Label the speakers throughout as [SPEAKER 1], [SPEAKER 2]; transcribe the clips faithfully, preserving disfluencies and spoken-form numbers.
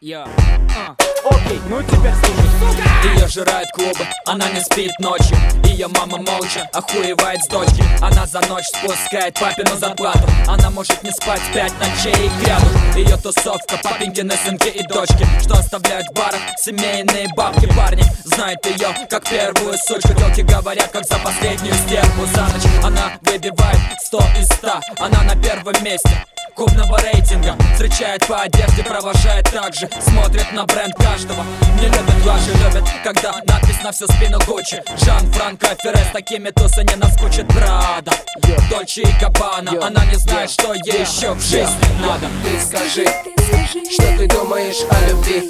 [SPEAKER 1] Я. А. Окей, ну теперь слушай, сука! Ее жирают клубы, она не спит ночью. Ее мама молча охуевает с дочки. Она за ночь спускает папину зарплату. Она может не спать пять ночей кряду. Ее тусовка, папенькины сынки и дочки, что оставляют в барах семейные бабки. Парни знают ее как первую сучку. Тёлки говорят, как за последнюю стерву. За ночь она выбивает сто из ста. Она на первом месте клубного рейтинга. Встречает по одежде, провожает также. Смотрит на бренд каждого. Не любят лажи, любят, когда надпись на всю спину Гуччи. Жан-Франко Ферре, с такими тусы не наскучит. Прада, Дольче и Габбана. Она не знает, что ей еще в жизни надо.
[SPEAKER 2] Ты скажи, что ты думаешь о любви.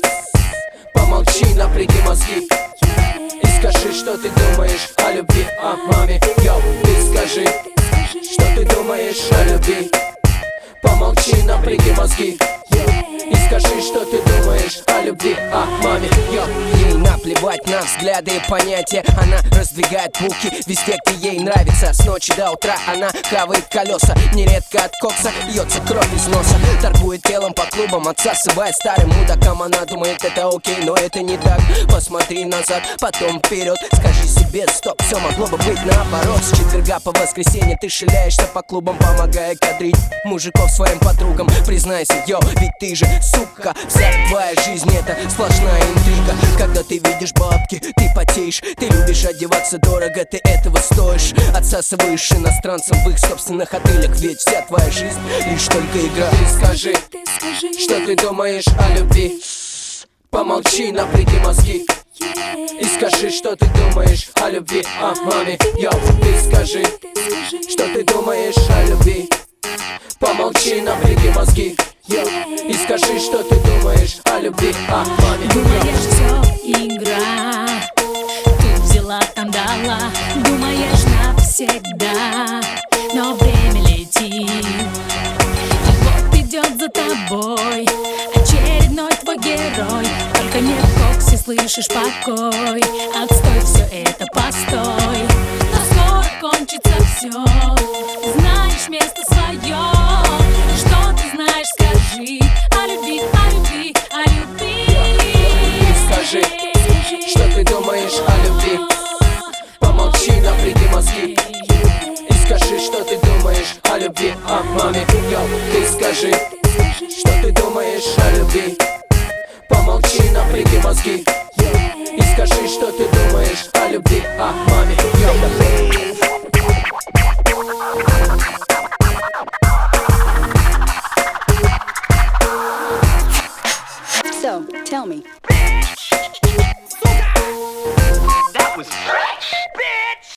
[SPEAKER 2] Помолчи, напряги мозги и скажи, что ты думаешь о любви, о маме. Йоу, ты скажи, что ты думаешь о любви. Помолчи, напряги мозги и скажи, что ты думаешь о любви, о маме. Йо. Ей наплевать на взгляды и понятия. Она раздвигает булки везде, где ей нравится. С ночи до утра она хавает колеса. Нередко от кокса льется кровь из носа. Торгует телом по клубам, отсасывая старым мудакам. Она думает, это окей, но это не так. Посмотри назад, потом вперед. Скажи себе, стоп, все могло бы быть наоборот. С четверга по воскресенье ты шляешься по клубам, помогая кадрить мужиков своим подругам. Признайся, йо, ведь ты же, сука, вся твоя жизнь это сплошная интрига. Когда ты видишь бабки, ты потеешь. Ты любишь одеваться дорого, ты этого стоишь. Отсасываешь иностранцам в их собственных отелях. Ведь вся твоя жизнь лишь только игра. Ты скажи, что ты думаешь о любви. Помолчи, напряги мозги и скажи, что ты думаешь о любви, о маме. Йоу, ты скажи, что ты думаешь о любви. Помолчи, напряги мозги и скажи, что ты думаешь о любви, о маме.
[SPEAKER 3] Думаешь, все игра, тут взяла, там дала. Думаешь навсегда, но время летит. И вот идет за тобой очередной твой герой. Только не в коксе слышишь покой. Отстой, все это постой. Но скоро кончится все. Знаешь место свое. Что ты знаешь, скажи о любви, о любви, о любви.
[SPEAKER 2] Ты скажи, что ты думаешь о любви. Помолчи, напряги мозги и скажи, что ты думаешь о любви, о маме. Йоу, ты скажи, что ты думаешь о любви. Помолчи, напряги мозги и скажи, что ты думаешь о любви, о маме. Йоу.
[SPEAKER 4] So, tell me.
[SPEAKER 5] That was